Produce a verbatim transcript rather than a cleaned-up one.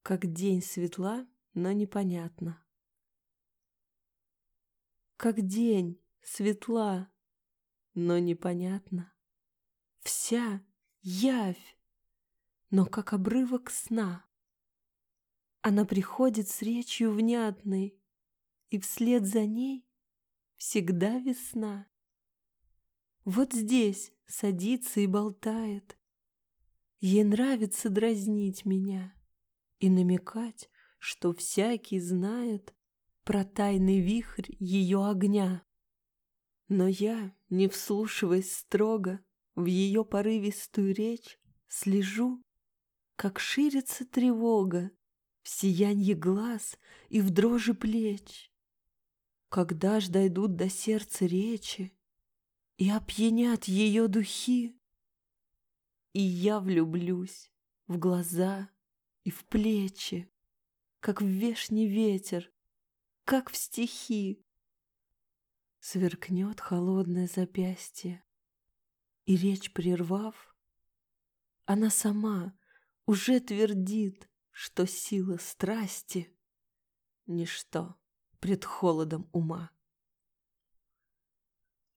Как день светла, но непонятно. Как день светла, но непонятно. Вся явь, но как обрывок сна. Она приходит с речью внятной, и вслед за ней всегда весна. Вот здесь садится и болтает. Ей нравится дразнить меня и намекать, что всякий знает про тайный вихрь ее огня. Но я, не вслушиваясь строго в ее порывистую речь, слежу, как ширится тревога в сиянье глаз и в дрожи плеч. Когда ж дойдут до сердца речи и опьянят ее духи, и я влюблюсь в глаза и в плечи, как в вешний ветер, как в стихи. Сверкнет холодное запястье, и речь прервав, она сама уже твердит, что сила страсти — ничто пред холодом ума.